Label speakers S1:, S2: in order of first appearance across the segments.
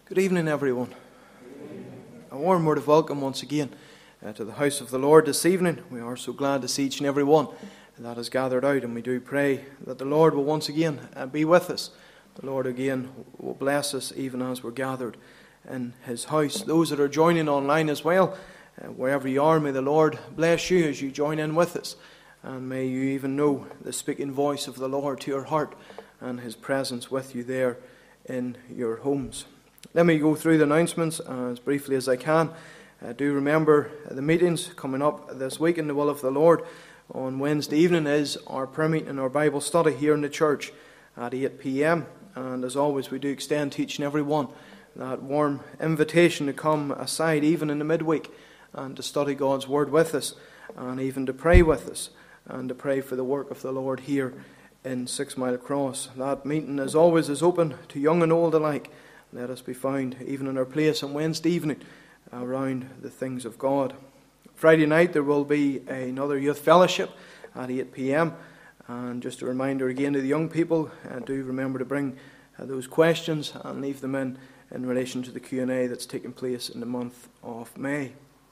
S1: Good evening, everyone. A warm word of welcome once again to the house of the Lord this evening. We are so glad to see each and every one that has gathered out, and we do pray that the Lord will once again be with us. The Lord again will bless us even as we're gathered in His house. Those that are joining online as well, wherever you are, may the Lord bless you as you join in with us. And may you even know the speaking voice of the Lord to your heart and His presence with you there in your homes. Let me go through the announcements as briefly as I can. Do remember the meetings coming up this week in the will of the Lord. On Wednesday evening is our prayer meeting and our Bible study here in the church at 8 p.m. And as always, we do extend to each and every one that warm invitation to come aside even in the midweek and to study God's Word with us and even to pray with us and to pray for the work of the Lord here in 6 Mile Cross. That meeting, as always, is open to young and old alike. Let us be found even in our place on Wednesday evening around the things of God. Friday night there will be another youth fellowship at 8 p.m. And just a reminder again to the young people, do remember to bring those questions and leave them in relation to the Q&A that's taking place in the month of May.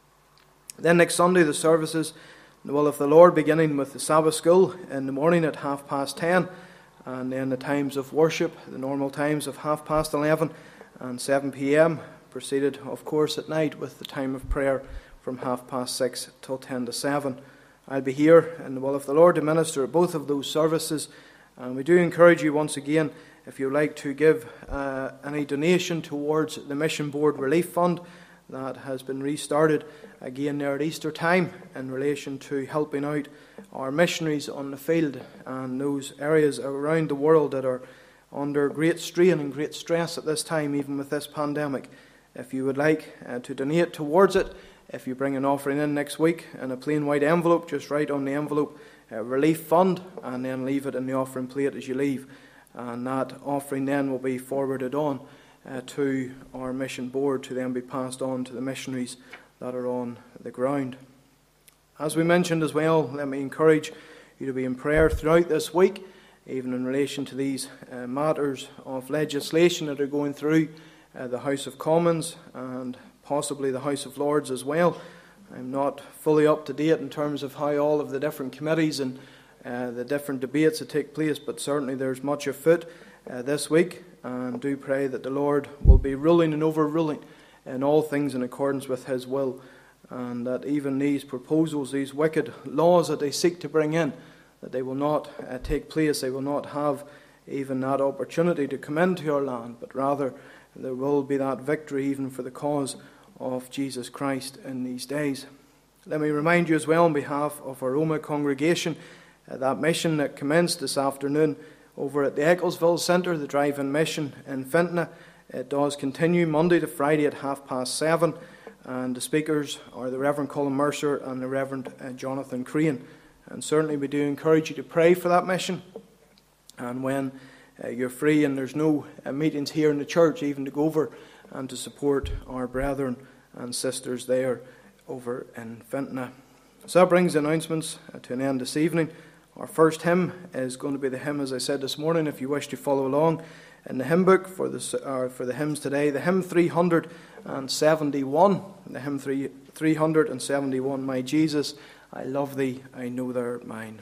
S1: Then next Sunday the services, the will of the Lord, beginning with the Sabbath school in the morning at 10:30, and then the times of worship, the normal times of 11:30 and 7 p.m, proceeded of course at night with the time of prayer from 6:30 till 7:10. I'll be here in the will of the Lord to minister at both of those services, and we do encourage you once again, if you'd like to give any donation towards the Mission Board Relief Fund that has been restarted again there at Easter time in relation to helping out our missionaries on the field and those areas around the world that are under great strain and great stress at this time, even with this pandemic. If you would like to donate towards it, if you bring an offering in next week in a plain white envelope, just write on the envelope Relief Fund and then leave it in the offering plate as you leave. And that offering then will be forwarded on to our mission board to then be passed on to the missionaries that are on the ground. As we mentioned as well, let me encourage you to be in prayer throughout this week, even in relation to these matters of legislation that are going through the House of Commons and possibly the House of Lords as well. I'm not fully up to date in terms of how all of the different committees and the different debates that take place, but certainly there's much afoot this week, and do pray that the Lord will be ruling and overruling in all things in accordance with His will, and that even these proposals, these wicked laws that they seek to bring in, that they will not take place. They will not have even that opportunity to come into our land, but rather there will be that victory even for the cause of Jesus Christ in these days. Let me remind you as well on behalf of our Roma congregation, that mission that commenced this afternoon over at the Ecclesville Centre, the drive-in mission in Fintona. It does continue Monday to Friday at 7:30, and the speakers are the Reverend Colin Mercer and the Reverend Jonathan Crane. And certainly we do encourage you to pray for that mission, and when you're free and there's no meetings here in the church, even to go over and to support our brethren and sisters there over in Fintona. So that brings the announcements to an end this evening. Our first hymn is going to be the hymn, as I said this morning, if you wish to follow along in the hymn book for the hymns today, the hymn 371, the hymn 371, My Jesus, I love Thee, I know Thou art mine.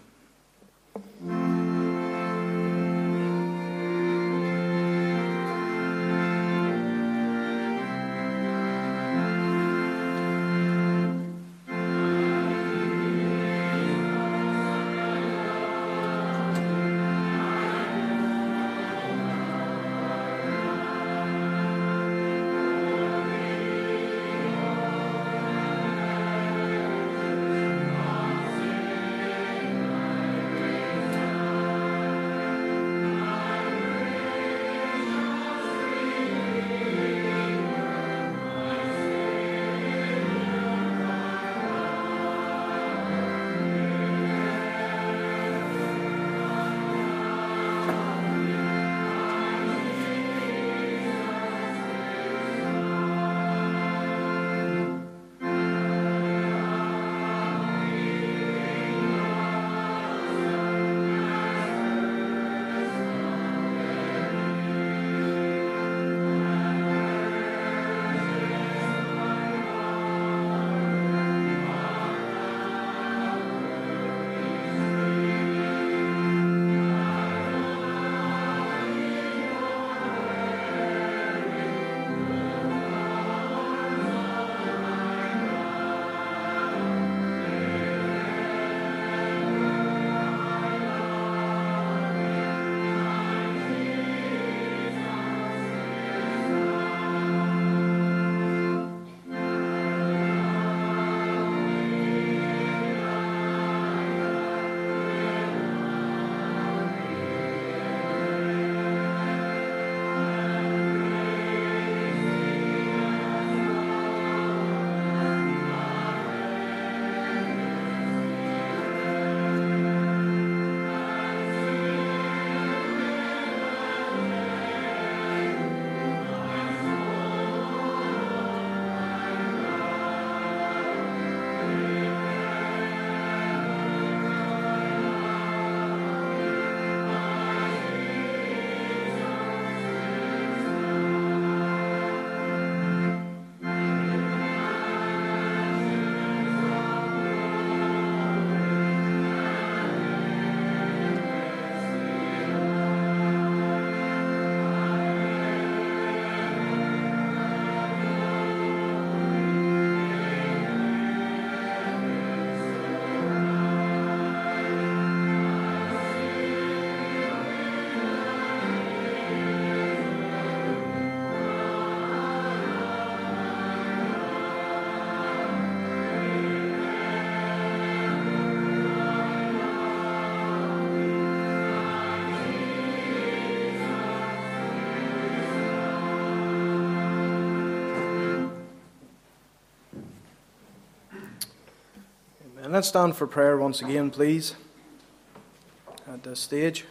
S1: And let's stand for prayer once again, please, at this stage.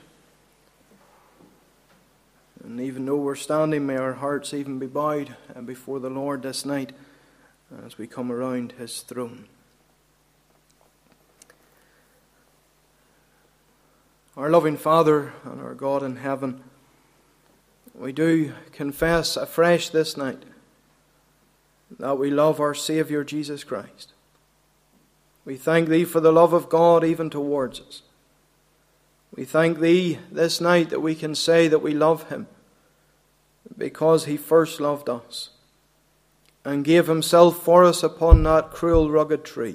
S1: And even though we're standing, may our hearts even be bowed before the Lord this night as we come around His throne. Our loving Father and our God in heaven, we do confess afresh this night that we love our Saviour Jesus Christ. We thank Thee for the love of God even towards us. We thank Thee this night that we can say that we love Him because He first loved us and gave Himself for us upon that cruel, rugged tree.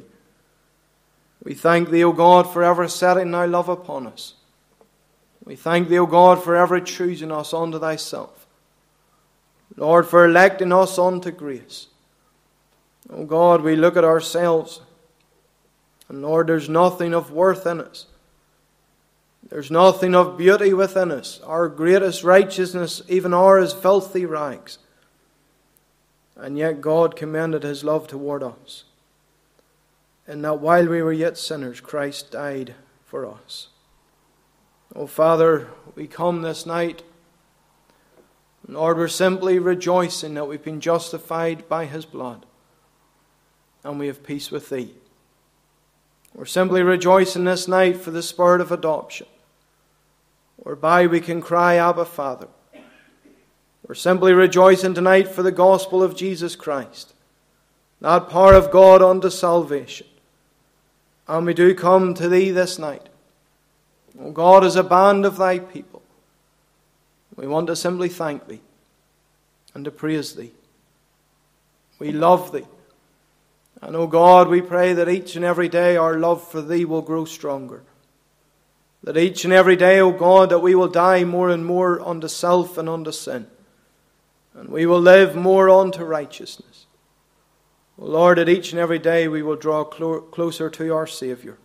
S1: We thank Thee, O God, for ever setting Thy love upon us. We thank Thee, O God, for ever choosing us unto Thyself. Lord, for electing us unto grace. O God, we look at ourselves, and Lord, there's nothing of worth in us. There's nothing of beauty within us. Our greatest righteousness, even ours, is filthy rags. And yet God commended His love toward us, in that while we were yet sinners, Christ died for us. Oh, Father, we come this night, Lord, we're simply rejoicing that we've been justified by His blood, and we have peace with Thee. We're simply rejoicing this night for the spirit of adoption, whereby we can cry, Abba, Father. We're simply rejoicing tonight for the gospel of Jesus Christ, that power of God unto salvation. And we do come to Thee this night, O God, as a band of Thy people. We want to simply thank Thee and to praise Thee. We love Thee. And, O God, we pray that each and every day our love for Thee will grow stronger. That each and every day, O God, that we will die more and more unto self and unto sin. And we will live more unto righteousness. O Lord, that each and every day we will draw closer to our Saviour.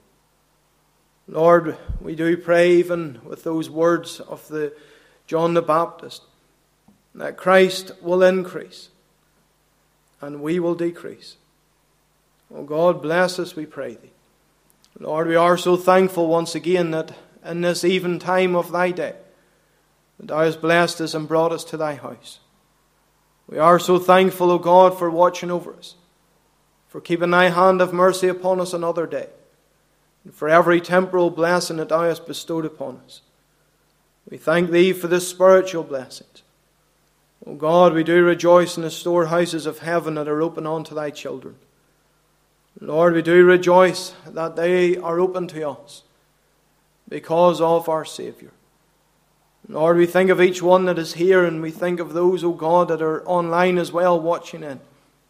S1: Lord, we do pray even with those words of the John the Baptist, that Christ will increase and we will decrease. Oh God, bless us, we pray Thee. Lord, we are so thankful once again that in this even time of Thy day, that Thou hast blessed us and brought us to Thy house. We are so thankful, O God, for watching over us, for keeping Thy hand of mercy upon us another day, and for every temporal blessing that Thou hast bestowed upon us. We thank Thee for the spiritual blessings. O God, we do rejoice in the storehouses of heaven that are open unto Thy children. Lord, we do rejoice that they are open to us because of our Saviour. Lord, we think of each one that is here, and we think of those, O God, that are online as well watching in.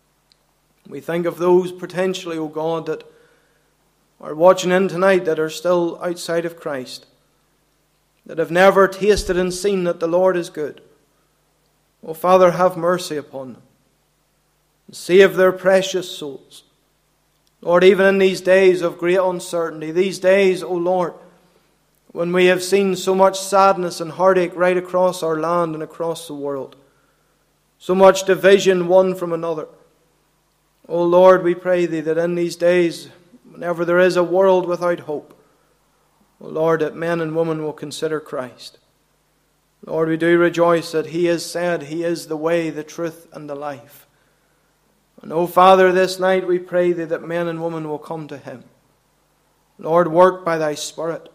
S1: We think of those potentially, O God, that are watching in tonight that are still outside of Christ, that have never tasted and seen that the Lord is good. O Father, have mercy upon them and save their precious souls. Lord, even in these days of great uncertainty, these days, O Lord, when we have seen so much sadness and heartache right across our land and across the world, so much division one from another. O Lord, we pray Thee that in these days, whenever there is a world without hope, O Lord, that men and women will consider Christ. Lord, we do rejoice that He has said He is the way, the truth, and the life. And, O Father, this night we pray Thee that men and women will come to Him. Lord, work by Thy Spirit.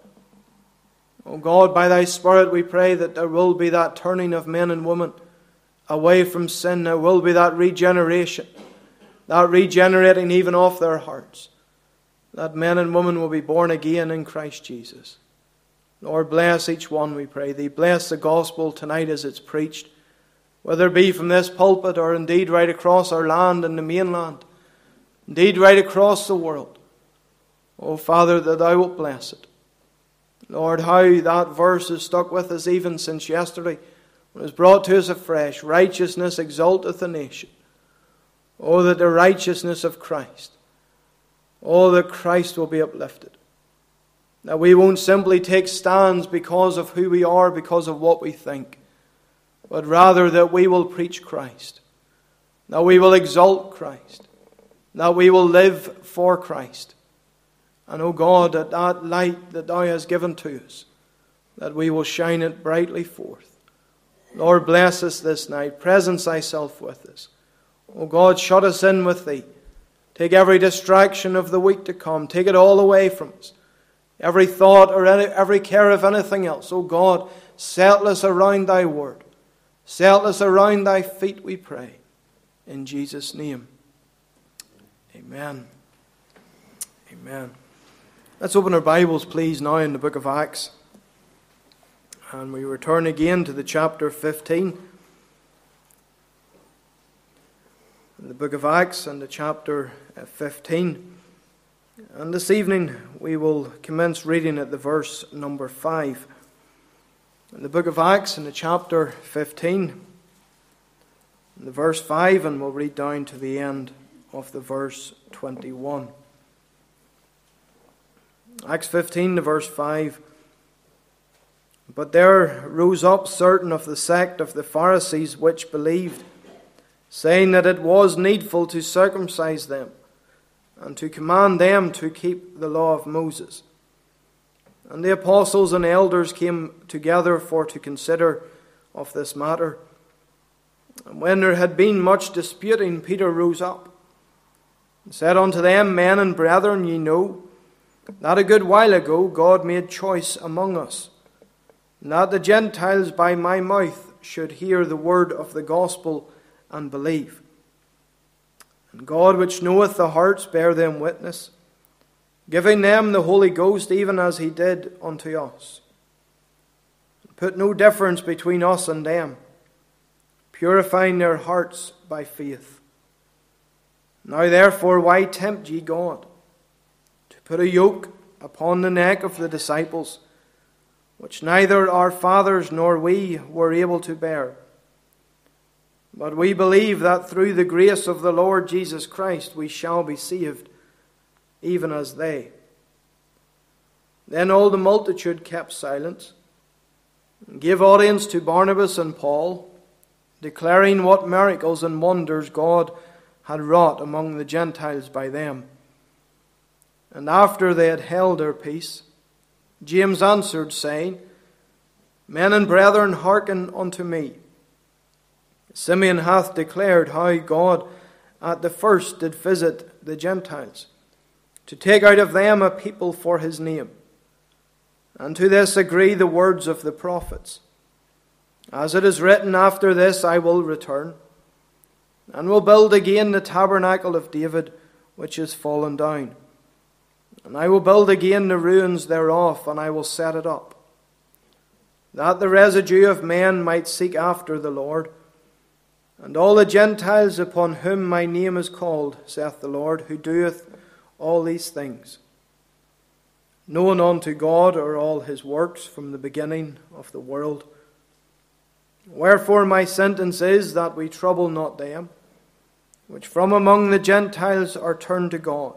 S1: O God, by Thy Spirit we pray that there will be that turning of men and women away from sin. There will be that regeneration, that regenerating even of their hearts, that men and women will be born again in Christ Jesus. Lord, bless each one, we pray Thee. Bless the gospel tonight as it's preached, whether it be from this pulpit or indeed right across our land and the mainland, indeed right across the world. O Father, that Thou wilt bless it. Lord, how that verse has stuck with us even since yesterday, when it was brought to us afresh. Righteousness exalteth a nation. Oh, that the righteousness of Christ, oh, that Christ will be uplifted. That we won't simply take stands because of who we are, because of what we think, but rather that we will preach Christ, that we will exalt Christ, that we will live for Christ, And, O God, that light that Thou hast given to us, that we will shine it brightly forth. Lord, bless us this night. Presence Thyself with us. O God, shut us in with Thee. Take every distraction of the week to come. Take it all away from us. Every thought or every care of anything else. O God, settle us around Thy word. Settle us around Thy feet, we pray. In Jesus' name. Amen. Amen. Let's open our Bibles, please, now in the book of Acts. And we return again to the chapter 15. In the book of Acts and the chapter 15. And this evening we will commence reading at the verse number 5. In the book of Acts in the chapter 15. In the verse 5, and we'll read down to the end of the verse 21. Acts 15, the verse 5. But there rose up certain of the sect of the Pharisees which believed, saying that it was needful to circumcise them, and to command them to keep the law of Moses. And the apostles and elders came together for to consider of this matter. And when there had been much disputing, Peter rose up, and said unto them, Men and brethren, ye know, that a good while ago God made choice among us, and that the Gentiles by my mouth should hear the word of the gospel and believe. And God, which knoweth the hearts, bare them witness, giving them the Holy Ghost, even as He did unto us. Put no difference between us and them, purifying their hearts by faith. Now therefore, why tempt ye God, to put a yoke upon the neck of the disciples, which neither our fathers nor we were able to bear? But we believe that through the grace of the Lord Jesus Christ we shall be saved, even as they. Then all the multitude kept silence, and gave audience to Barnabas and Paul, declaring what miracles and wonders God had wrought among the Gentiles by them. And after they had held their peace, James answered, saying, Men and brethren, hearken unto me. Simeon hath declared how God at the first did visit the Gentiles, to take out of them a people for His name. And to this agree the words of the prophets. As it is written, After this I will return, and will build again the tabernacle of David, which is fallen down. And I will build again the ruins thereof, and I will set it up, that the residue of men might seek after the Lord, and all the Gentiles upon whom my name is called, saith the Lord, who doeth all these things. Known unto God are all His works from the beginning of the world. Wherefore my sentence is that we trouble not them, which from among the Gentiles are turned to God,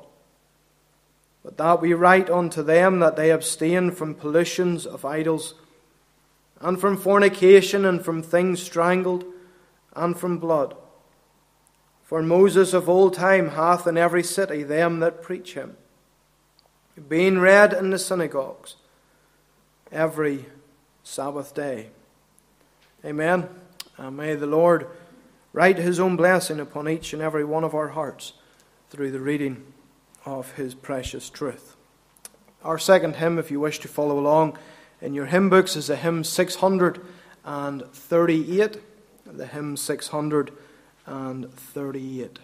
S1: but that we write unto them that they abstain from pollutions of idols, and from fornication, and from things strangled, and from blood. For Moses of old time hath in every city them that preach him, being read in the synagogues every Sabbath day. Amen. And may the Lord write His own blessing upon each and every one of our hearts through the reading of His precious truth. Our second hymn, if you wish to follow along in your hymn books, is the hymn 638. The hymn 638.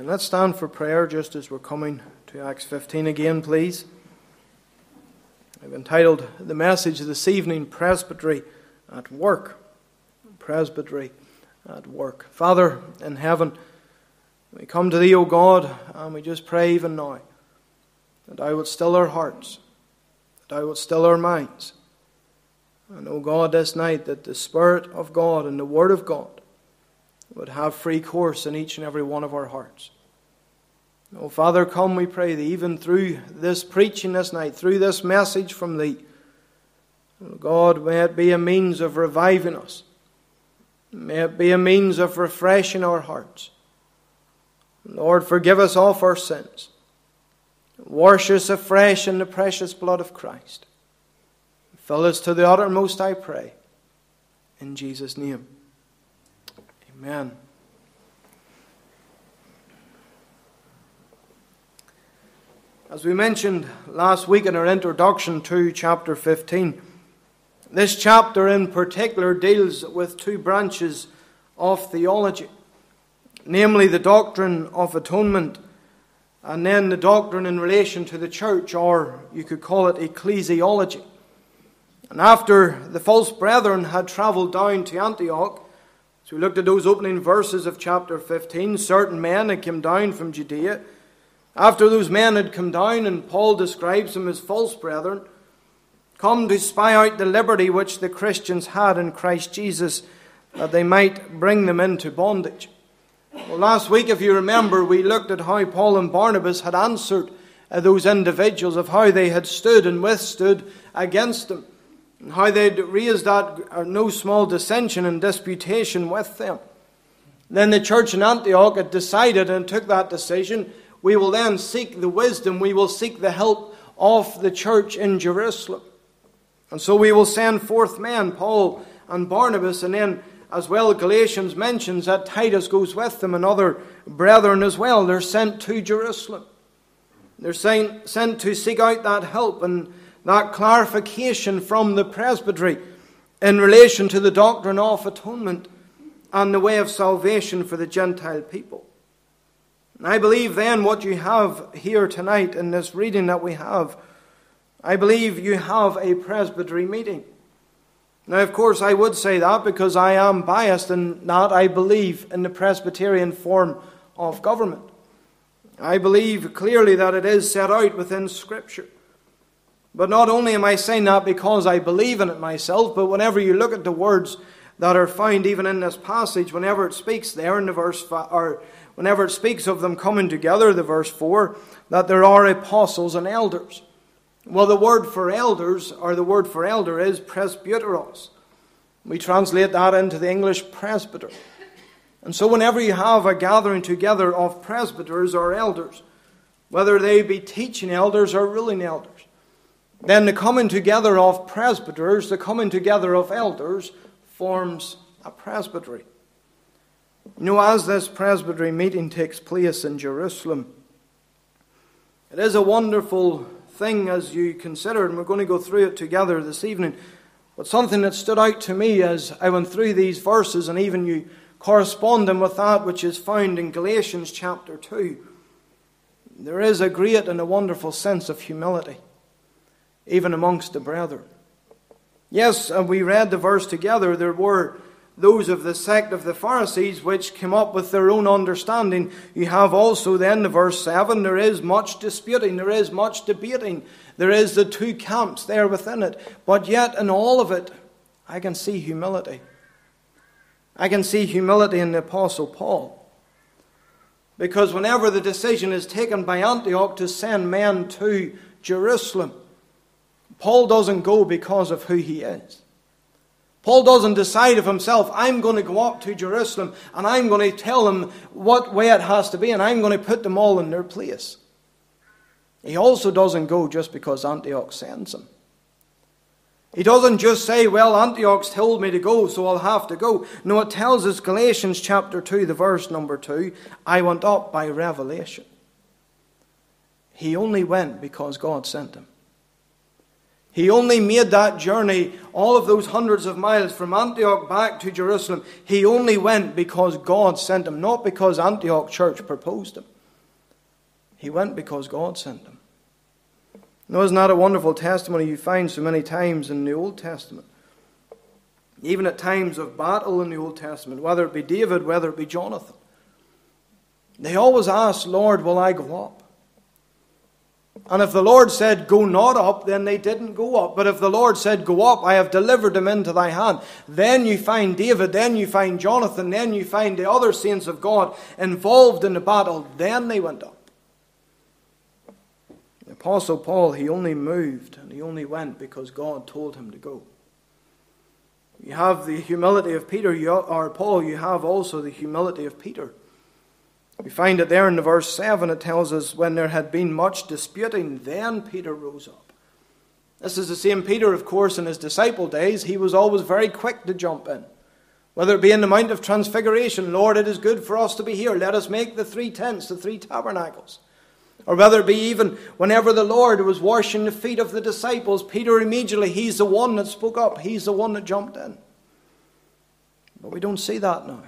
S1: Let's stand for prayer just as we're coming to Acts 15 again, please. I've entitled the message this evening, Presbytery at Work. Presbytery at Work. Father in heaven, we come to Thee, O God, and we just pray even now that Thou would still our hearts, that Thou would still our minds. And, O God, this night that the Spirit of God and the Word of God would have free course in each and every one of our hearts. Oh, Father, come, we pray Thee, even through this preaching this night, through this message from Thee. Oh, God, may it be a means of reviving us. May it be a means of refreshing our hearts. Lord, forgive us all our sins. Wash us afresh in the precious blood of Christ. Fill us to the uttermost, I pray. In Jesus' name. Amen. As we mentioned last week in our introduction to chapter 15, this chapter in particular deals with two branches of theology, namely the doctrine of atonement and then the doctrine in relation to the church, or you could call it ecclesiology. And after the false brethren had travelled down to Antioch, so we looked at those opening verses of chapter 15, certain men had come down from Judea. After those men had come down, and Paul describes them as false brethren, come to spy out the liberty which the Christians had in Christ Jesus, that they might bring them into bondage. Well, last week, if you remember, we looked at how Paul and Barnabas had answered those individuals, of how they had stood and withstood against them, and how they had raised that no small dissension and disputation with them. Then the church in Antioch had decided and took that decision. We will then seek the wisdom, we will seek the help of the church in Jerusalem. And so we will send forth men, Paul and Barnabas, and then as well Galatians mentions that Titus goes with them and other brethren as well. They're sent to Jerusalem. They're sent to seek out that help and that clarification from the presbytery in relation to the doctrine of atonement and the way of salvation for the Gentile people. And I believe then what you have here tonight in this reading that we have, I believe you have a presbytery meeting. Now, of course, I would say that because I am biased in that I believe in the Presbyterian form of government. I believe clearly that it is set out within Scripture. But not only am I saying that because I believe in it myself, but whenever you look at the words that are found even in this passage, whenever it speaks there in the verse 5, or whenever it speaks of them coming together, the verse 4, that there are apostles and elders. Well, the word for elders, or the word for elder, is presbyteros. We translate that into the English presbyter. And so whenever you have a gathering together of presbyters or elders, whether they be teaching elders or ruling elders, then the coming together of presbyters, the coming together of elders, forms a presbytery. You know, as this presbytery meeting takes place in Jerusalem, it is a wonderful thing as you consider, and we're going to go through it together this evening. But something that stood out to me as I went through these verses, and even you correspond them with that which is found in Galatians chapter 2, there is a great and a wonderful sense of humility, even amongst the brethren. Yes, and we read the verse together. There were those of the sect of the Pharisees which came up with their own understanding. You have also then the verse 7, there is much disputing, there is much debating, there is the two camps there within it. But yet in all of it, I can see humility. I can see humility in the Apostle Paul. Because whenever the decision is taken by Antioch to send men to Jerusalem, Paul doesn't go because of who he is. Paul doesn't decide of himself, I'm going to go up to Jerusalem and I'm going to tell them what way it has to be and I'm going to put them all in their place. He also doesn't go just because Antioch sends him. He doesn't just say, well, Antioch's told me to go, so I'll have to go. No, it tells us, Galatians chapter 2, the verse number 2, I went up by revelation. He only went because God sent him. He only made that journey, all of those hundreds of miles from Antioch back to Jerusalem. He only went because God sent him, not because Antioch church proposed him. He went because God sent him. Now, isn't that a wonderful testimony you find so many times in the Old Testament? Even at times of battle in the Old Testament, whether it be David, whether it be Jonathan. They always asked, Lord, will I go up? And if the Lord said, go not up, then they didn't go up. But if the Lord said, go up, I have delivered them into thy hand. Then you find David, then you find Jonathan, then you find the other saints of God involved in the battle. Then they went up. The Apostle Paul, he only moved and he only went because God told him to go. You have the humility of Paul, you have also the humility of Peter. We find it there in the verse 7, it tells us, when there had been much disputing, then Peter rose up. This is the same Peter, of course, in his disciple days. He was always very quick to jump in. Whether it be in the Mount of Transfiguration, Lord, it is good for us to be here. Let us make the 3 tents, the 3 tabernacles. Or whether it be even whenever the Lord was washing the feet of the disciples, Peter immediately, he's the one that spoke up. He's the one that jumped in. But we don't see that now.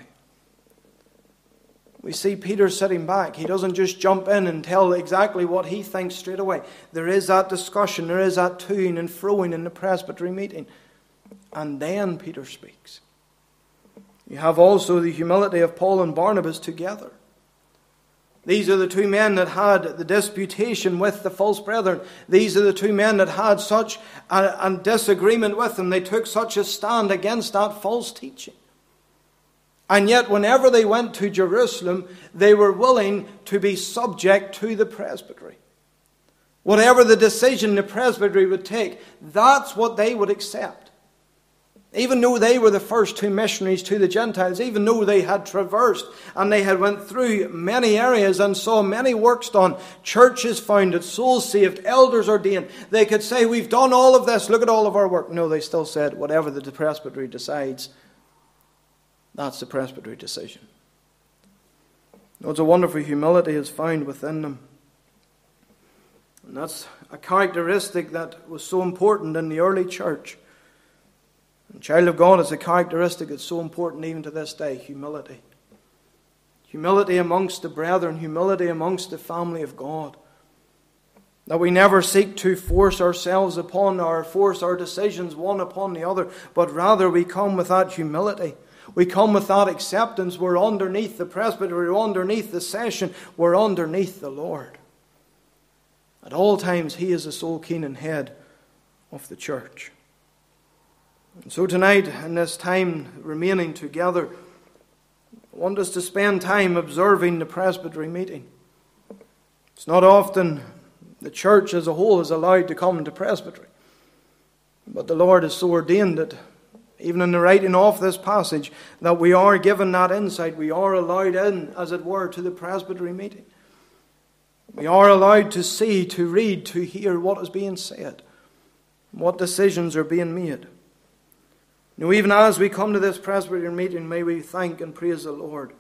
S1: We see Peter sitting back. He doesn't just jump in and tell exactly what he thinks straight away. There is that discussion, there is that to-ing and fro-ing in the presbytery meeting. And then Peter speaks. You have also the humility of Paul and Barnabas together. These are the 2 men that had the disputation with the false brethren. These are the 2 men that had such a disagreement with them. They took such a stand against that false teaching. And yet, whenever they went to Jerusalem, they were willing to be subject to the presbytery. Whatever the decision the presbytery would take, that's what they would accept. Even though they were the first 2 missionaries to the Gentiles, even though they had traversed and they had went through many areas and saw many works done, churches founded, souls saved, elders ordained, they could say, we've done all of this, look at all of our work. No, they still said, whatever the presbytery decides, that's the presbytery decision. It's a wonderful humility is found within them. And that's a characteristic that was so important in the early church. And child of God, it's a characteristic that's so important even to this day, humility. Humility amongst the brethren, humility amongst the family of God. That we never seek to force ourselves upon or force our decisions one upon the other, but rather we come with that humility. We come with that acceptance. We're underneath the presbytery, we're underneath the session, we're underneath the Lord. At all times, He is the sole king and head of the church. And so tonight, in this time remaining together, I want us to spend time observing the presbytery meeting. It's not often the church as a whole is allowed to come to presbytery. But the Lord has so ordained it, even in the writing of this passage, that we are given that insight. We are allowed in, as it were, to the presbytery meeting. We are allowed to see, to read, to hear what is being said, what decisions are being made. Now, even as we come to this presbytery meeting, may we thank and praise the Lord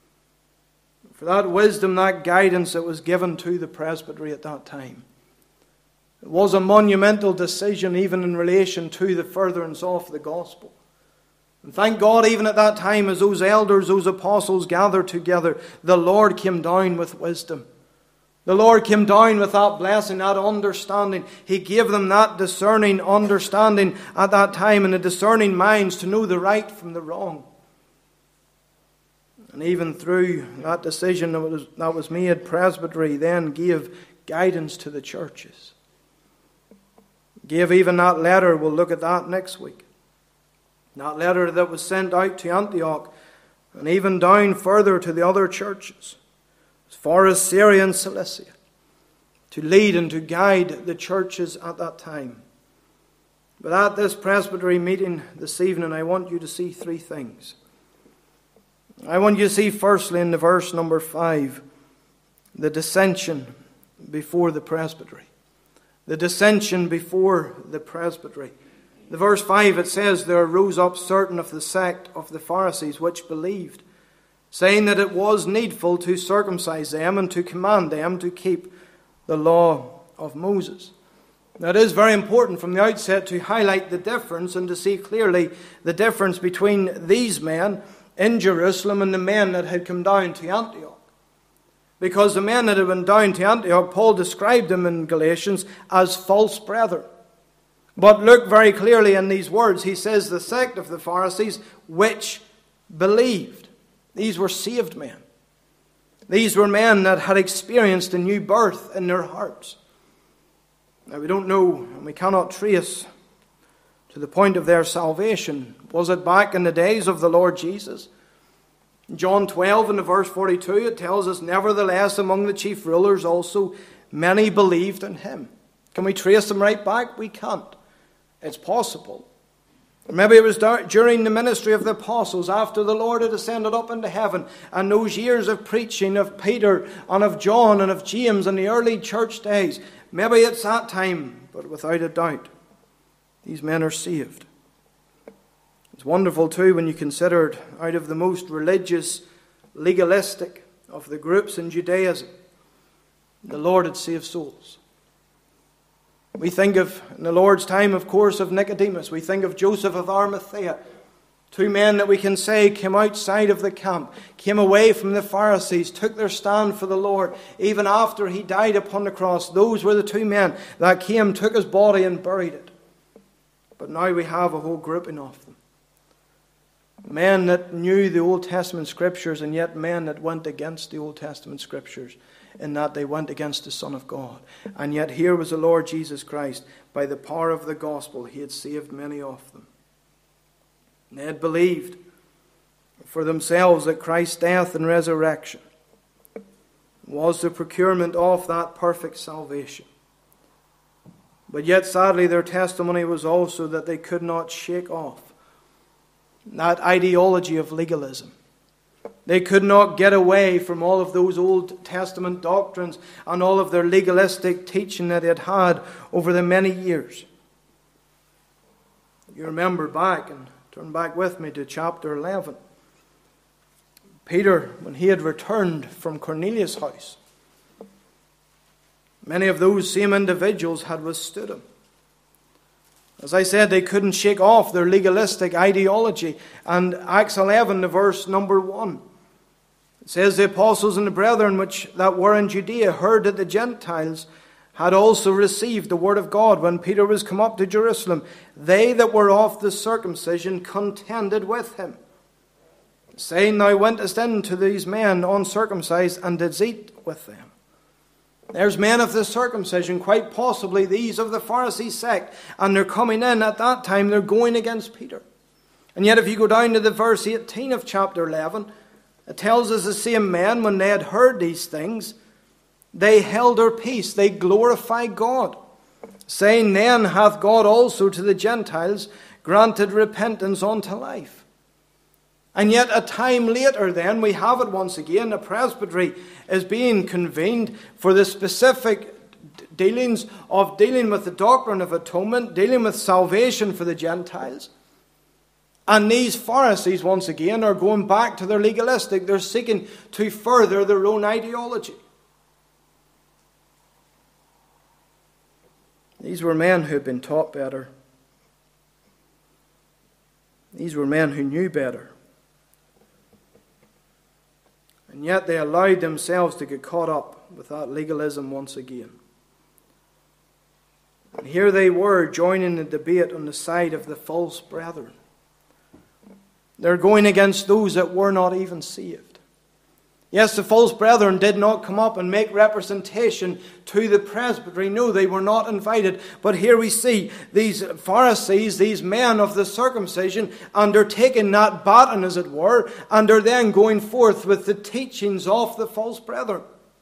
S1: for that wisdom, that guidance that was given to the presbytery at that time. It was a monumental decision even in relation to the furtherance of the gospel. And thank God, even at that time, as those elders, those apostles gathered together, the Lord came down with wisdom. The Lord came down with that blessing, that understanding. He gave them that discerning understanding at that time and the discerning minds to know the right from the wrong. And even through that decision that was made, presbytery then gave guidance to the churches. Gave even that letter, we'll look at that next week. That letter that was sent out to Antioch and even down further to the other churches, as far as Syria and Cilicia, to lead and to guide the churches at that time. But at this presbytery meeting this evening, I want you to see 3 things. I want you to see firstly in the verse number 5, the dissension before the presbytery. The dissension before the presbytery. The verse 5, it says, there arose up certain of the sect of the Pharisees which believed, saying that it was needful to circumcise them and to command them to keep the law of Moses. Now, it is very important from the outset to highlight the difference and to see clearly the difference between these men in Jerusalem and the men that had come down to Antioch. Because the men that had went down to Antioch, Paul described them in Galatians as false brethren. But look very clearly in these words. He says the sect of the Pharisees which believed. These were saved men. These were men that had experienced a new birth in their hearts. Now we don't know and we cannot trace to the point of their salvation. Was it back in the days of the Lord Jesus? In John 12 and verse 42 it tells us, nevertheless among the chief rulers also many believed in him. Can we trace them right back? We can't. It's possible. Maybe it was during the ministry of the apostles after the Lord had ascended up into heaven, and those years of preaching of Peter and of John and of James in the early church days. Maybe it's that time, but without a doubt, these men are saved. It's wonderful too when you consider it, out of the most religious, legalistic of the groups in Judaism, the Lord had saved souls. We think of, in the Lord's time, of course, of Nicodemus. We think of Joseph of Arimathea. Two men that we can say came outside of the camp, came away from the Pharisees, took their stand for the Lord. Even after he died upon the cross, those were the two men that came, took his body and buried it. But now we have a whole grouping of them. Men that knew the Old Testament Scriptures, and yet men that went against the Old Testament Scriptures, in that they went against the Son of God. And yet here was the Lord Jesus Christ. By the power of the gospel, he had saved many of them. And they had believed for themselves that Christ's death and resurrection was the procurement of that perfect salvation. But yet, sadly, their testimony was also that they could not shake off that ideology of legalism. They could not get away from all of those Old Testament doctrines and all of their legalistic teaching that they had had over the many years. You remember back, and turn back with me to chapter 11. Peter, when he had returned from Cornelius' house, many of those same individuals had withstood him. As I said, they couldn't shake off their legalistic ideology. And Acts 11, the verse number 1. It says, the apostles and the brethren which that were in Judea heard that the Gentiles had also received the word of God when Peter was come up to Jerusalem. They that were of the circumcision contended with him, saying, thou wentest in to these men uncircumcised, and didst eat with them. There's men of the circumcision, quite possibly these of the Pharisee sect, and they're coming in at that time, they're going against Peter. And yet if you go down to the verse 18 of chapter 11, it tells us the same men, when they had heard these things, they held their peace, they glorified God, saying, then hath God also to the Gentiles granted repentance unto life. And yet a time later then, we have it once again, a presbytery is being convened for the specific dealings of dealing with the doctrine of atonement, dealing with salvation for the Gentiles. And these Pharisees, once again, are going back to their legalistic. They're seeking to further their own ideology. These were men who had been taught better. These were men who knew better. And yet they allowed themselves to get caught up with that legalism once again. And here they were joining the debate on the side of the false brethren. They're going against those that were not even saved. Yes, the false brethren did not come up and make representation to the presbytery. No, they were not invited. But here we see these Pharisees, these men of the circumcision, undertaking that baton, as it were, and are then going forth with the teachings of the false brethren.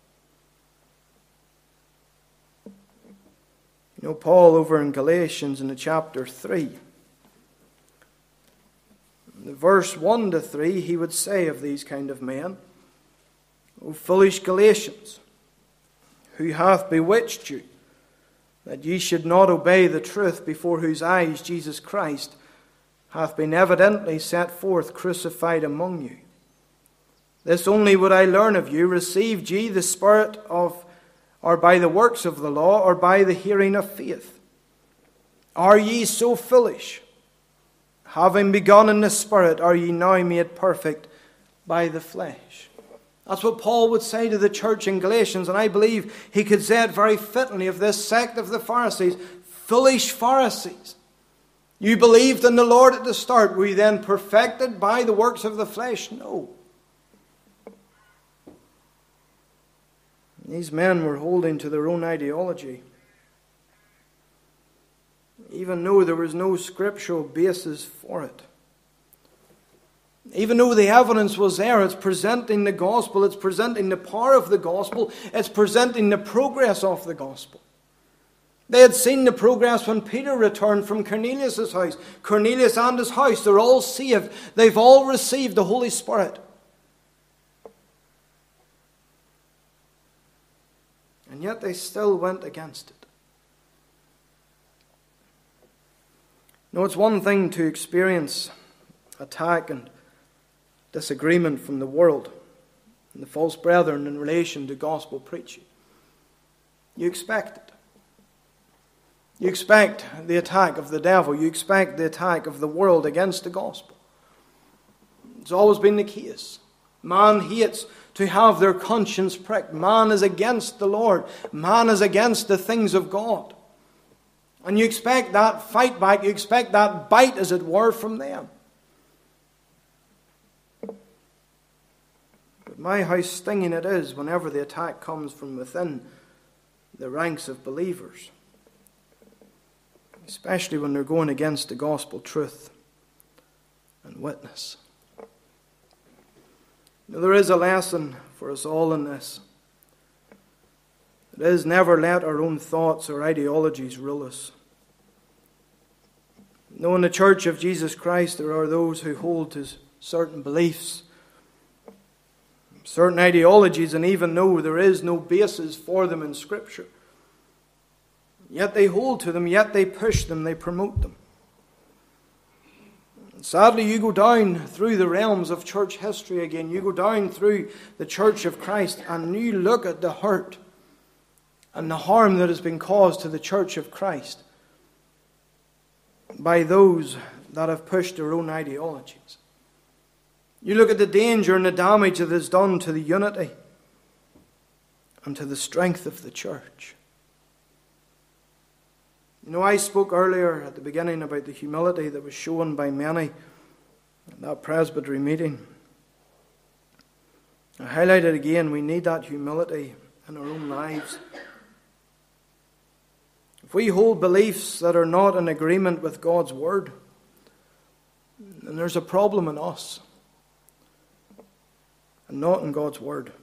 S1: You know, Paul over in Galatians in the chapter 3, the verse 1 to 3, he would say of these kind of men, O foolish Galatians, who hath bewitched you, that ye should not obey the truth, before whose eyes Jesus Christ hath been evidently set forth crucified among you? This only would I learn of you, received ye the Spirit of, or by the works of the law, or by the hearing of faith? Are ye so foolish? Having begun in the Spirit, are ye now made perfect by the flesh? That's what Paul would say to the church in Galatians, and I believe he could say it very fittingly of this sect of the Pharisees. Foolish Pharisees. You believed in the Lord at the start. Were you then perfected by the works of the flesh? No. These men were holding to their own ideology, even though there was no scriptural basis for it. Even though the evidence was there, it's presenting the gospel, it's presenting the power of the gospel, it's presenting the progress of the gospel. They had seen the progress when Peter returned from Cornelius' house. Cornelius and his house, they're all saved. They've all received the Holy Spirit. And yet they still went against it. No, it's one thing to experience attack and disagreement from the world and the false brethren in relation to gospel preaching. You expect it. You expect the attack of the devil. You expect the attack of the world against the gospel. It's always been the case. Man hates to have their conscience pricked. Man is against the Lord. Man is against the things of God. And you expect that fight back. You expect that bite, as it were, from them. But my, how stinging it is whenever the attack comes from within the ranks of believers. Especially when they're going against the gospel truth and witness. Now, there is a lesson for us all in this. It is never let our own thoughts or ideologies rule us. Now, in the Church of Jesus Christ, there are those who hold to certain beliefs, certain ideologies, and even though there is no basis for them in Scripture, yet they hold to them, yet they push them, they promote them. Sadly, you go down through the realms of church history again. You go down through the Church of Christ and you look at the hurt and the harm that has been caused to the Church of Christ by those that have pushed their own ideologies. You look at the danger and the damage that is done to the unity and to the strength of the church. You know, I spoke earlier at the beginning about the humility that was shown by many at that presbytery meeting. I highlighted again, we need that humility in our own lives. If we hold beliefs that are not in agreement with God's Word, then there's a problem in us and not in God's Word.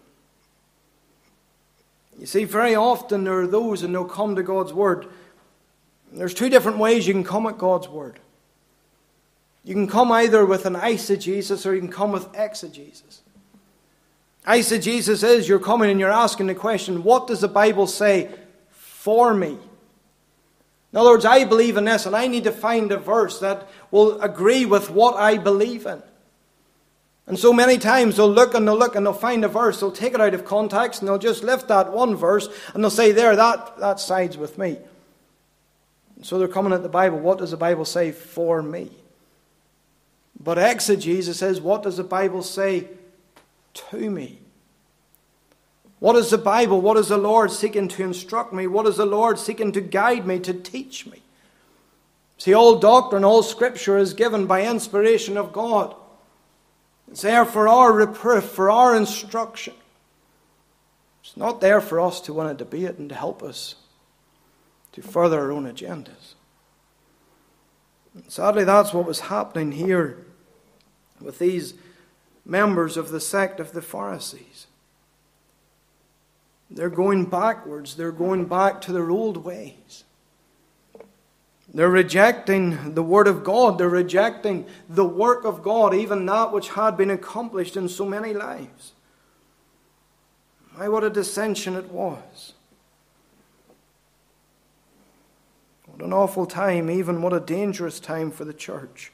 S1: You see, very often there are those, and they'll come to God's Word. There's two different ways you can come at God's Word. You can come either with an eisegesis or you can come with exegesis. Eisegesis is you're coming and you're asking the question, what does the Bible say for me? In other words, I believe in this and I need to find a verse that will agree with what I believe in. And so many times they'll look and they'll find a verse, they'll take it out of context and they'll just lift that one verse and they'll say, there, that sides with me. So they're coming at the Bible. What does the Bible say for me? But exegesis says, what does the Bible say to me? What is the Bible? What is the Lord seeking to instruct me? What is the Lord seeking to guide me, to teach me? See, all doctrine, all Scripture is given by inspiration of God. It's there for our reproof, for our instruction. It's not there for us to win a debate and to help us to further our own agendas. And sadly, that's what was happening here with these members of the sect of the Pharisees. They're going backwards. They're going back to their old ways. They're rejecting the Word of God. They're rejecting the work of God, even that which had been accomplished in so many lives. My, what a dissension it was. What an awful time, even what a dangerous time for the church.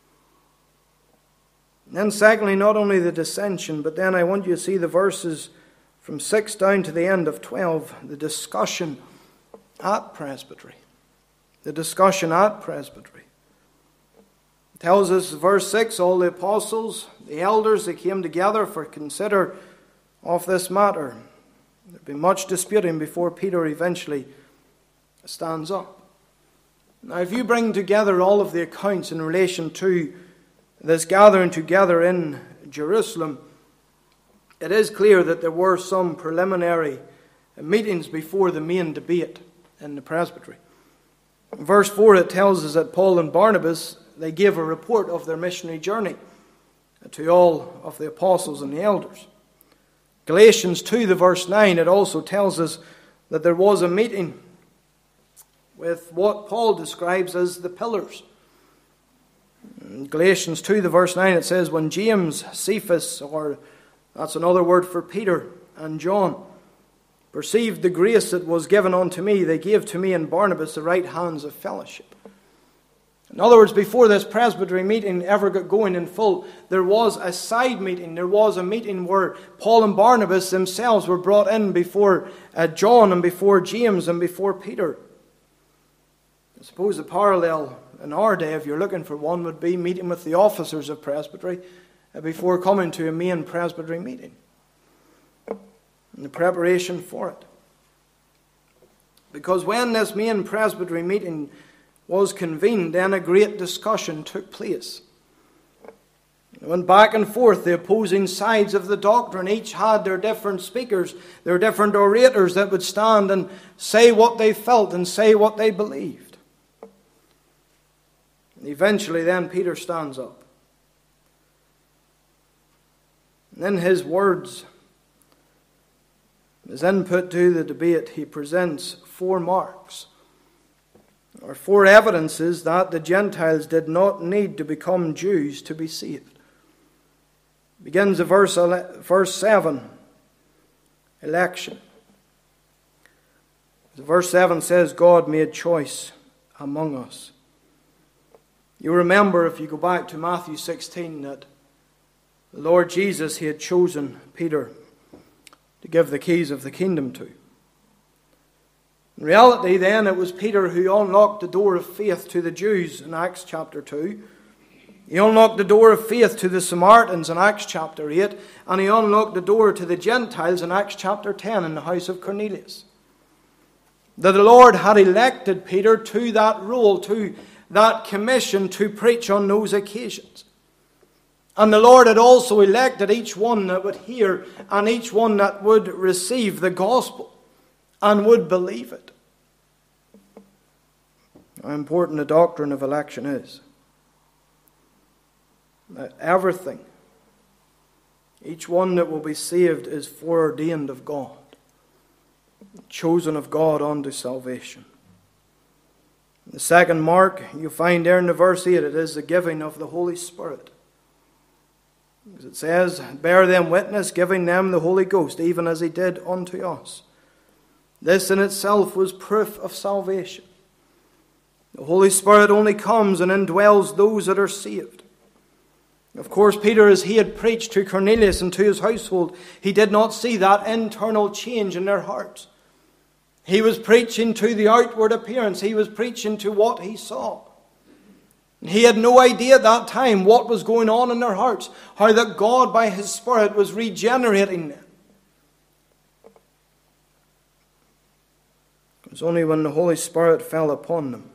S1: And then secondly, not only the dissension, but then I want you to see the verses from 6 down to the end of 12, the discussion at presbytery. The discussion at presbytery. It tells us, verse 6, all the apostles, the elders, they came together for consider of this matter. There'll be much disputing before Peter eventually stands up. Now, if you bring together all of the accounts in relation to this gathering together in Jerusalem, it is clear that there were some preliminary meetings before the main debate in the presbytery. In verse 4 it tells us that Paul and Barnabas, they gave a report of their missionary journey to all of the apostles and the elders. Galatians 2, the verse 9, it also tells us that there was a meeting with what Paul describes as the pillars. In Galatians 2, the verse 9, it says, when James, Cephas, or that's another word for Peter, and John, perceived the grace that was given unto me, they gave to me and Barnabas the right hands of fellowship. In other words, before this presbytery meeting ever got going in full, there was a side meeting. There was a meeting where Paul and Barnabas themselves were brought in before John and before James and before Peter. I suppose the parallel in our day, if you're looking for one, would be meeting with the officers of presbytery before coming to a main presbytery meeting. And the preparation for it. Because when this main presbytery meeting was convened, then a great discussion took place. It went back and forth, the opposing sides of the doctrine. Each had their different speakers, their different orators that would stand and say what they felt and say what they believed. And eventually then Peter stands up. And in his words, his input to the debate, he presents 4 marks, or 4 evidences that the Gentiles did not need to become Jews to be saved. Begins at verse 7, election. Verse 7 says, God made choice among us. You remember, if you go back to Matthew 16, that the Lord Jesus, he had chosen Peter to give the keys of the kingdom to. In reality, then, it was Peter who unlocked the door of faith to the Jews in Acts chapter 2. He unlocked the door of faith to the Samaritans in Acts chapter 8. And he unlocked the door to the Gentiles in Acts chapter 10 in the house of Cornelius. That the Lord had elected Peter to that role, to that commission to preach on those occasions. And the Lord had also elected each one that would hear and each one that would receive the gospel and would believe it. How important the doctrine of election is. That everything, each one that will be saved is foreordained of God, chosen of God unto salvation. The second mark you find there in the verse 8, it is the giving of the Holy Spirit. As it says, bear them witness, giving them the Holy Ghost, even as he did unto us. This in itself was proof of salvation. The Holy Spirit only comes and indwells those that are saved. Of course, Peter, as he had preached to Cornelius and to his household, he did not see that internal change in their hearts. He was preaching to the outward appearance. He was preaching to what he saw. He had no idea at that time what was going on in their hearts, how that God by his Spirit was regenerating them. It was only when the Holy Spirit fell upon them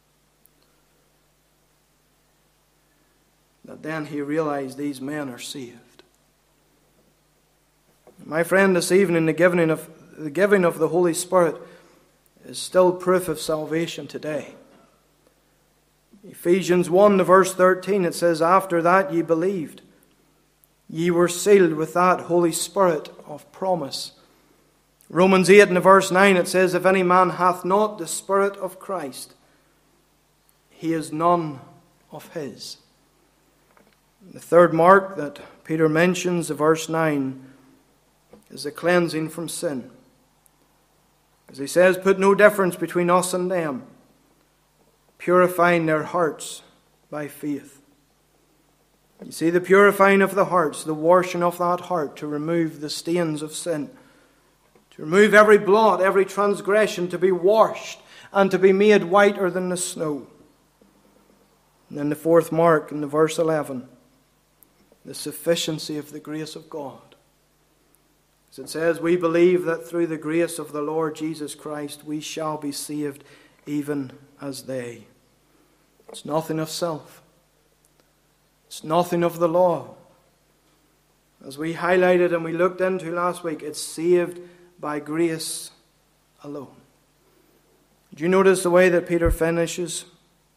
S1: that then he realized these men are saved. My friend, this evening, the giving of the Holy Spirit is still proof of salvation today. Ephesians 1, the verse 13, it says, after that ye believed, ye were sealed with that Holy Spirit of promise. Romans 8, in the verse 9, it says, if any man hath not the Spirit of Christ, he is none of his. The third mark that Peter mentions, in verse 9, is the cleansing from sin. As he says, put no difference between us and them, purifying their hearts by faith. You see, the purifying of the hearts, the washing of that heart to remove the stains of sin, to remove every blot, every transgression, to be washed and to be made whiter than the snow. And then the fourth mark in the verse 11, the sufficiency of the grace of God. As it says, we believe that through the grace of the Lord Jesus Christ we shall be saved even as they. It's nothing of self. It's nothing of the law. As we highlighted and we looked into last week, it's saved by grace alone. Did you notice the way that Peter finishes?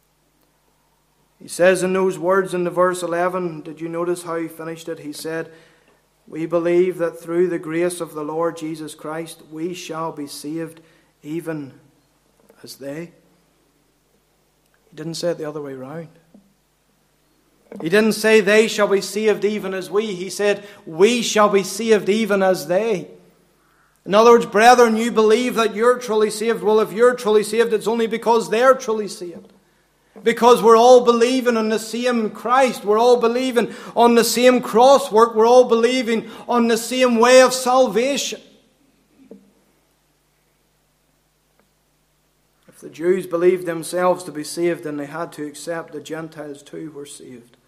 S1: He says in those words in the verse 11, did you notice how he finished it? He said, we believe that through the grace of the Lord Jesus Christ we shall be saved even as they. He didn't say it the other way around. He didn't say they shall be saved even as we. He said we shall be saved even as they. In other words, brethren, you believe that you're truly saved. Well, if you're truly saved, it's only because they're truly saved. Because we're all believing on the same Christ. We're all believing on the same cross work. We're all believing on the same way of salvation. If the Jews believed themselves to be saved, then they had to accept the Gentiles too were saved.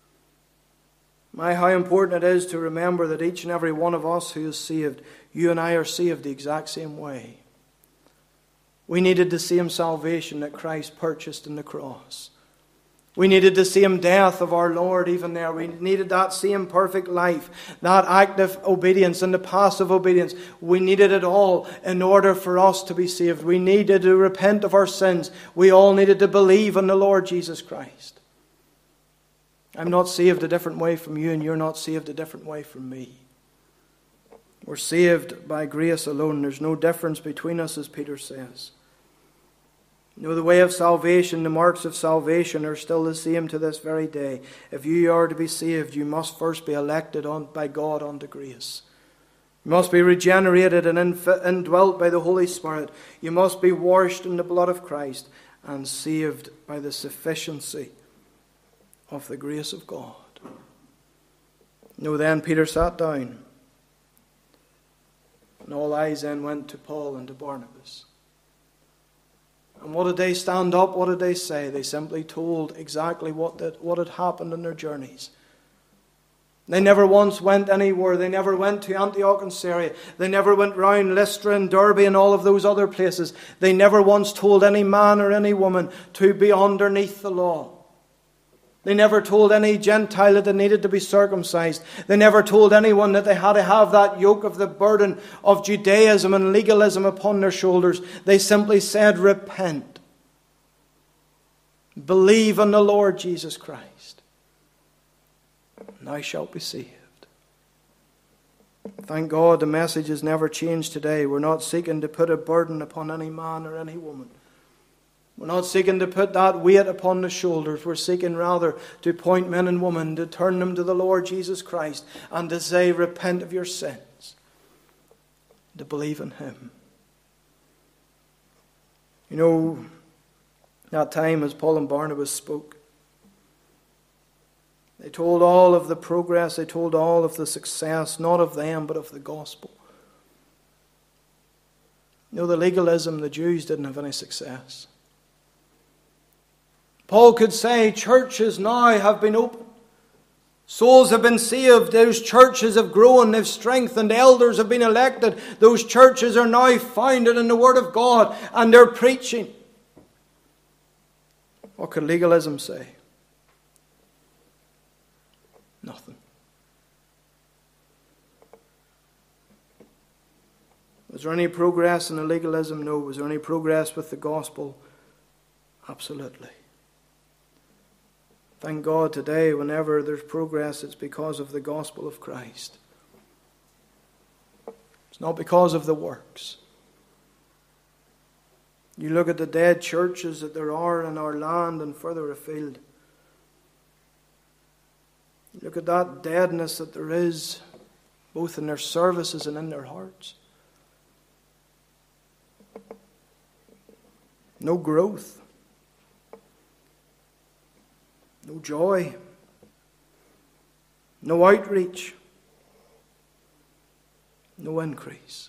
S1: How important it is to remember that each and every one of us who is saved, you and I are saved the exact same way. We needed the same salvation that Christ purchased in the cross. We needed the same death of our Lord even there. We needed that same perfect life, that active obedience and the passive obedience. We needed it all in order for us to be saved. We needed to repent of our sins. We all needed to believe in the Lord Jesus Christ. I'm not saved a different way from you, and you're not saved a different way from me. We're saved by grace alone. There's no difference between us, as Peter says. You know, the way of salvation, the marks of salvation are still the same to this very day. If you are to be saved, you must first be elected by God unto grace. You must be regenerated and indwelt by the Holy Spirit. You must be washed in the blood of Christ and saved by the sufficiency of the grace of God. Then Peter sat down, and all eyes then went to Paul and to Barnabas. And what did they stand up? What did they say? They simply told exactly what had happened in their journeys. They never once went anywhere. They never went to Antioch and Syria. They never went round Lystra and Derbe and all of those other places. They never once told any man or any woman to be underneath the law. They never told any Gentile that they needed to be circumcised. They never told anyone that they had to have that yoke of the burden of Judaism and legalism upon their shoulders. They simply said, repent. Believe in the Lord Jesus Christ, and thou shalt be saved. Thank God the message has never changed today. We're not seeking to put a burden upon any man or any woman. We're not seeking to put that weight upon the shoulders. We're seeking rather to point men and women, to turn them to the Lord Jesus Christ and to say, repent of your sins, to believe in Him. You know, that time as Paul and Barnabas spoke, they told all of the progress, they told all of the success, not of them, but of the gospel. You know, the legalism, the Jews didn't have any success. Paul could say, churches now have been opened. Souls have been saved. Those churches have grown. They've strengthened. Elders have been elected. Those churches are now founded in the Word of God. And they're preaching. What could legalism say? Nothing. Was there any progress in the legalism? No. Was there any progress with the gospel? Absolutely. Thank God today, whenever there's progress, it's because of the gospel of Christ. It's not because of the works. You look at the dead churches that there are in our land and further afield. Look at that deadness that there is, both in their services and in their hearts. No growth. No joy. No outreach. No increase.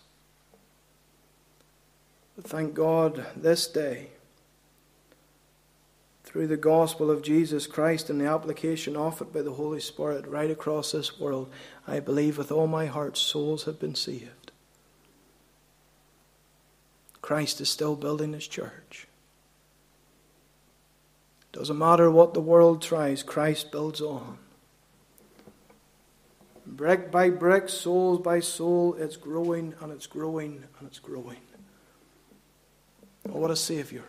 S1: But thank God this day, through the gospel of Jesus Christ and the application of it by the Holy Spirit right across this world, I believe with all my heart souls have been saved. Christ is still building his church. Doesn't matter what the world tries, Christ builds on. Brick by brick, soul by soul, it's growing and it's growing and it's growing. Oh, what a Savior.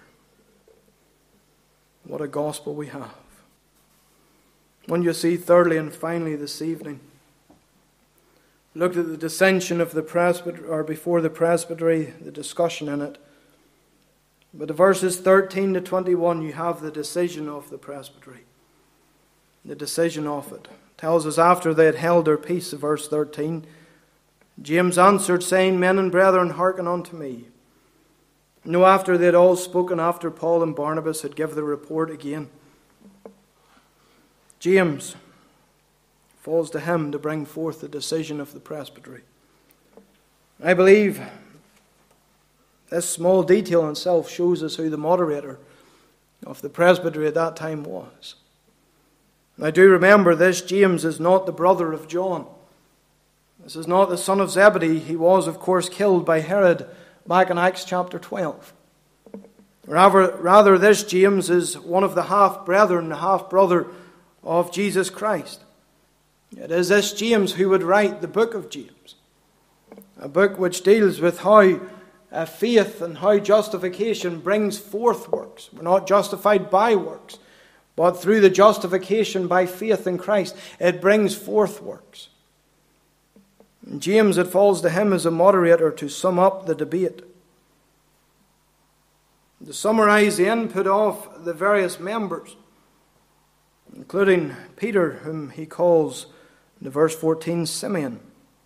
S1: What a gospel we have. When you see, thirdly and finally this evening, looked at the dissension of the presbytery, or before the presbytery, the discussion in it. But the verses 13 to 21, you have the decision of the presbytery. The decision of it. Tells us after they had held their peace, verse 13, James answered, saying, Men and brethren, hearken unto me. No, after they had all spoken, after Paul and Barnabas had given the report again, James falls to him to bring forth the decision of the presbytery. I believe this small detail in itself shows us who the moderator of the presbytery at that time was. Now do remember this, James is not the brother of John. This is not the son of Zebedee. He was, of course, killed by Herod back in Acts chapter 12. Rather, this James is one of the half-brethren, the half-brother of Jesus Christ. It is this James who would write the book of James, a book which deals with how faith and how justification brings forth works. We're not justified by works, but through the justification by faith in Christ, it brings forth works. And James, it falls to him as a moderator to sum up the debate, to summarize the input of the various members, including Peter, whom he calls in verse 14 Simeon.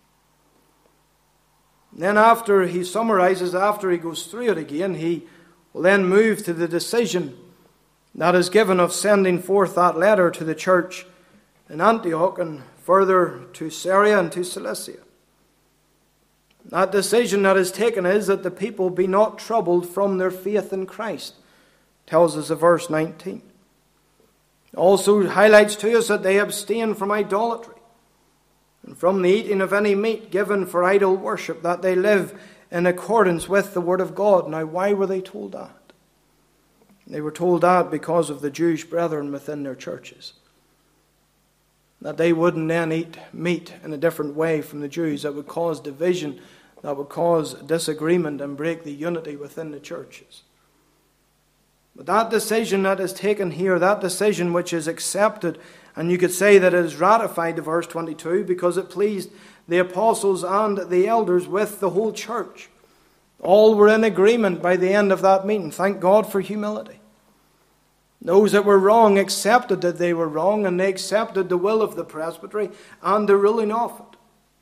S1: Then after he summarizes, after he goes through it again, he will then move to the decision that is given of sending forth that letter to the church in Antioch and further to Syria and to Cilicia. That decision that is taken is that the people be not troubled from their faith in Christ, tells us in verse 19. Also highlights to us that they abstain from idolatry and from the eating of any meat given for idol worship, that they live in accordance with the word of God. Now, why were they told that? They were told that because of the Jewish brethren within their churches. That they wouldn't then eat meat in a different way from the Jews. That would cause division, that would cause disagreement and break the unity within the churches. But that decision that is taken here, that decision which is accepted, and you could say that it is ratified to verse 22 because it pleased the apostles and the elders with the whole church. All were in agreement by the end of that meeting. Thank God for humility. Those that were wrong accepted that they were wrong, and they accepted the will of the presbytery and the ruling of it.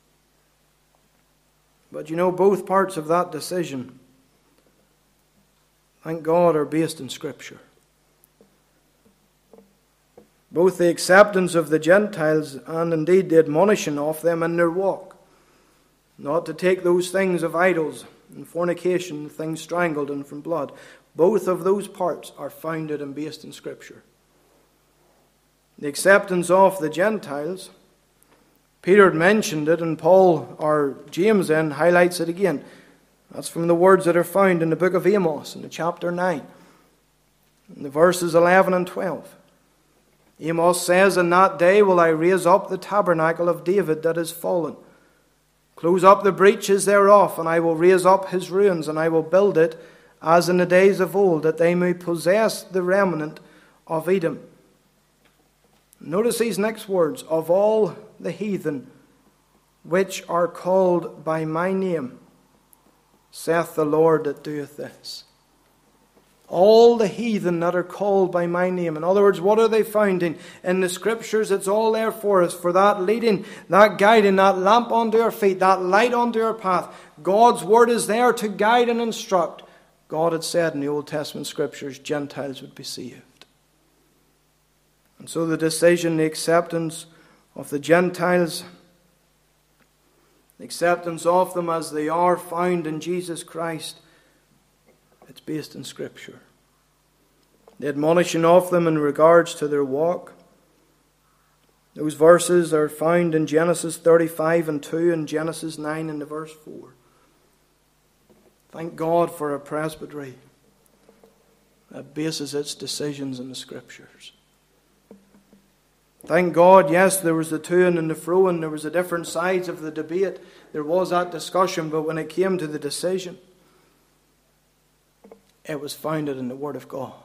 S1: But you know, both parts of that decision, thank God, are based in Scripture. Both the acceptance of the Gentiles and indeed the admonition of them in their walk, not to take those things of idols and fornication, things strangled and from blood. Both of those parts are founded and based in Scripture. The acceptance of the Gentiles, Peter had mentioned it, and Paul, or James then, highlights it again. That's from the words that are found in the book of Amos, in the chapter 9, in the verses 11 and 12. Amos says, In that day will I raise up the tabernacle of David that is fallen, close up the breaches thereof, and I will raise up his ruins, and I will build it as in the days of old, that they may possess the remnant of Edom. Notice these next words, of all the heathen which are called by my name, saith the Lord that doeth this. All the heathen that are called by my name. In other words, what are they finding? In the Scriptures, it's all there for us, for that leading, that guiding, that lamp unto our feet, that light unto our path. God's Word is there to guide and instruct. God had said in the Old Testament Scriptures, Gentiles would be saved. And so the decision, the acceptance of the Gentiles, the acceptance of them as they are found in Jesus Christ, it's based in Scripture. the admonishing of them in regards to their walk. Those verses are found in Genesis 35 and 2 and Genesis 9 and verse 4. Thank God for a presbytery that bases its decisions in the Scriptures. Thank God, yes, there was the to-ing and the fro-ing, there was the different sides of the debate. There was that discussion, but when it came to the decision, it was founded in the Word of God.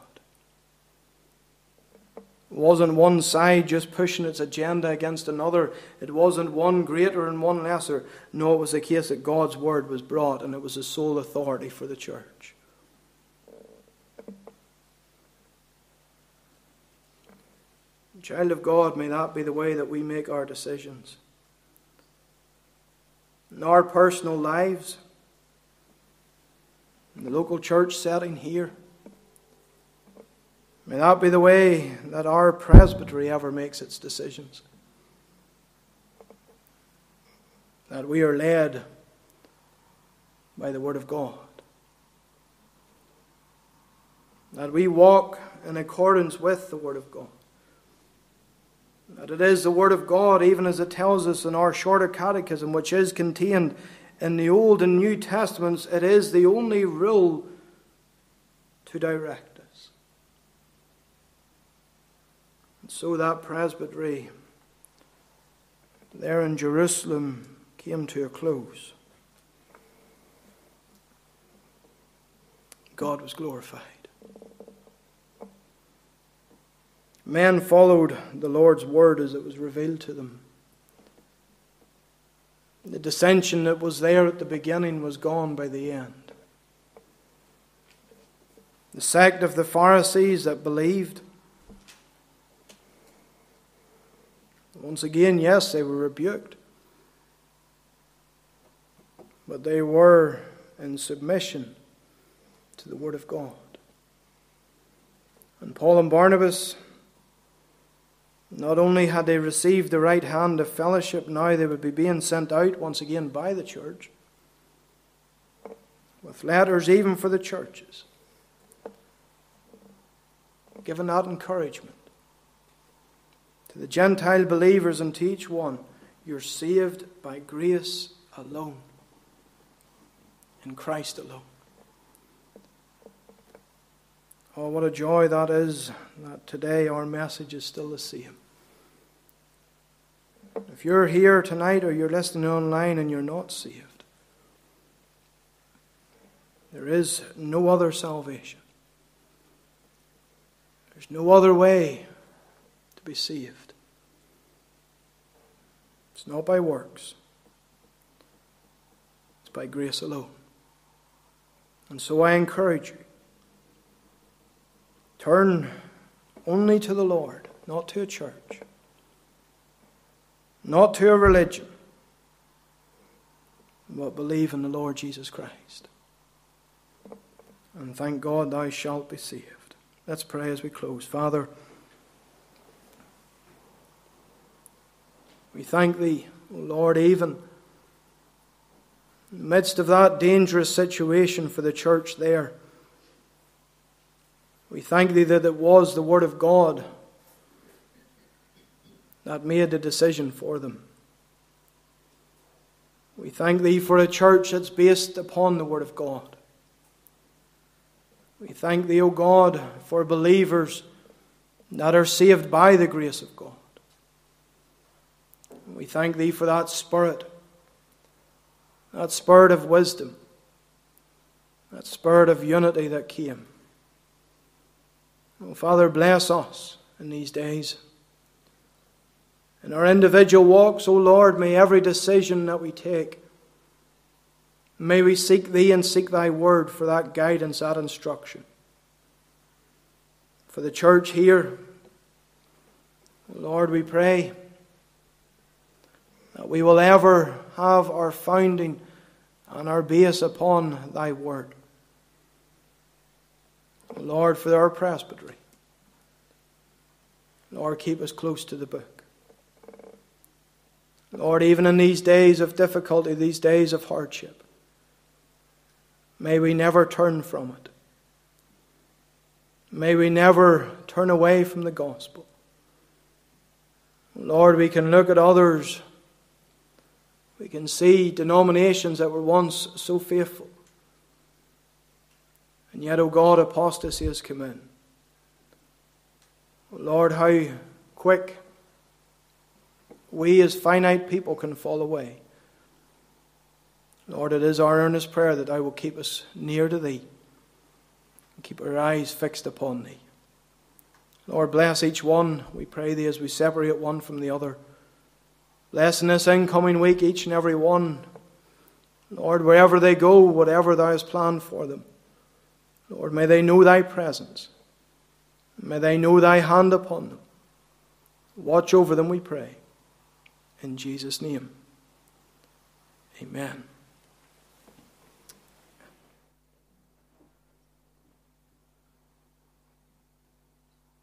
S1: It wasn't one side just pushing its agenda against another. It wasn't one greater and one lesser. No, it was a case that God's Word was brought, and it was the sole authority for the church. Child of God, may that be the way that we make our decisions. In our personal lives, in the local church setting here, may that be the way that our presbytery ever makes its decisions. That we are led by the Word of God. That we walk in accordance with the Word of God. That it is the Word of God, even as it tells us in our shorter catechism, which is contained in the Old and New Testaments, it is the only rule to direct us. And so that presbytery there in Jerusalem came to a close. God was glorified. Men followed the Lord's word as it was revealed to them. The dissension that was there at the beginning was gone by the end. The sect of the Pharisees that believed, once again, yes, they were rebuked, but they were in submission to the Word of God. And Paul and Barnabas, not only had they received the right hand of fellowship, now they would be being sent out once again by the church, with letters even for the churches, giving that encouragement to the Gentile believers, and to each one, you're saved by grace alone, in Christ alone. Oh, what a joy that is, that today our message is still the same. If you're here tonight or you're listening online and you're not saved, there is no other salvation. There's no other way to be saved. It's not by works. It's by grace alone. And so I encourage you, turn only to the Lord, not to a church, not to a religion, but believe in the Lord Jesus Christ. And thank God thou shalt be saved. Let's pray as we close. Father, we thank Thee, O Lord, even in the midst of that dangerous situation for the church there. We thank Thee that it was the Word of God that made the decision for them. We thank Thee for a church that's based upon the Word of God. We thank Thee, O God, for believers that are saved by the grace of God. We thank Thee for that Spirit of wisdom, that Spirit of unity that came. Oh, Father, bless us in these days. In our individual walks, O Lord, may every decision that we take, may we seek Thee and seek Thy Word for that guidance, that instruction. For the church here, O Lord, we pray that we will ever have our founding and our base upon Thy Word. O Lord, for our presbytery, Lord, keep us close to the book. Lord, even in these days of difficulty, these days of hardship, may we never turn from it. May we never turn away from the gospel. Lord, we can look at others. We can see denominations that were once so faithful. And yet, O God, apostasy has come in. Lord, how quick we as finite people can fall away. Lord, it is our earnest prayer that Thou will keep us near to Thee and keep our eyes fixed upon Thee. Lord, bless each one, we pray Thee, as we separate one from the other. Bless in this incoming week each and every one. Lord, wherever they go, whatever Thou hast planned for them. Lord, may they know Thy presence. May they know Thy hand upon them. Watch over them, we pray. In Jesus' name, amen.